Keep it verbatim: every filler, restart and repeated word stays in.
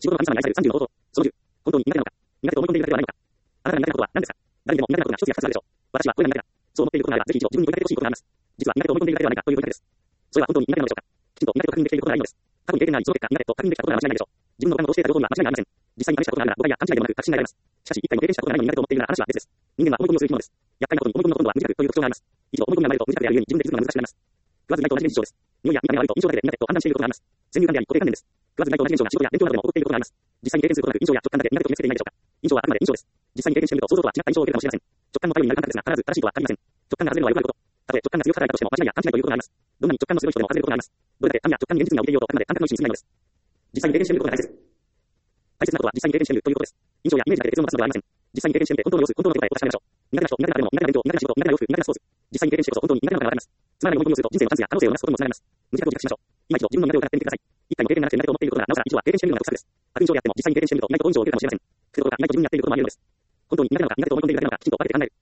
仕事の神様に愛されるさんじゅうの方法。そのじゅう。本当に苦手なのか。苦手と思い込んでいるだけではないのか。あなたが苦手なことは何ですか。誰にでも苦手なことが一つや二つあるでしょう。私はこれが苦手だ。そう思っていることがあれば、ぜひ一度自分に問いかけてほしいことがあります。実は苦手と思い込んでいるだけではないかという問いかけです。それは本当に苦手なのでしょうか。きちんと苦手と確認できていることがないのです。過去に経験があり、その結果苦手と確認できたことが間違いないでしょう。自分の勘を通していた情報には間違いがありません。実際に試したことがあるなら誤解や勘違いではなく確信が得られます。しかし一回も経験したことがないのに苦手と思っているなら話は別です。人間は思い込みをする生き物です。厄介なことに思い込みの今度は無自覚という特徴があります。一度思い込みが生まれると無自覚であるゆえに自分で気づくのが難しくなります。食わず嫌いと同じ現象です。匂いや見た目が悪いと印象だけで苦手と判断していることがあります。先入観であり固定観念です。食わず嫌いと同じ現象が仕事や勉強などでも起こっていることがあります。実際に経験することなく印象や直感だけ苦手と決めつけていないでしょうか。印象はあくまで印象です。実際に経験してみると想像とは違った印象を受けるかもしれません。直感の頼りになる感覚ですが必ず正しいとは限りません。直感が外れるのはよくあること。たとえ直感が強く働いたとしても間違いや勘違いということがあります。どんなに直感の強い人でも外れることがあります。どれだけ神や直感に現実味が起きていようとあくまで感覚の一種に過ぎないのです。実際に経験してみることが大切。大切なことは実際に経験してみるということです。印象やイメージだけで結論を出すのではありません。実際に経験してみて本当の様子、本当の手応えを確かめましょう。苦手な人、苦手な食べ物、苦手な勉強、苦手な仕事、苦手な洋服、苦手なスポーツ。実際に経験してこそ本当に苦手なのがわかります。つまらない思い込みをすると人生のチャンスや可能性をなくすことにもつながります。無自覚を自覚しましょう。今一度自分の苦手を疑ってみてください。一回も経験がなくて苦手と思っていることがなおさら一度は経験してみるのが得策です。悪印象であっても実際に経験してみると意外と好印象を受けるかもしれません。それどころか意外と自分にやっていることもあり得るのです。本当に苦手なのか苦手と思い込んでいるだけなのかきちんと分けて考える。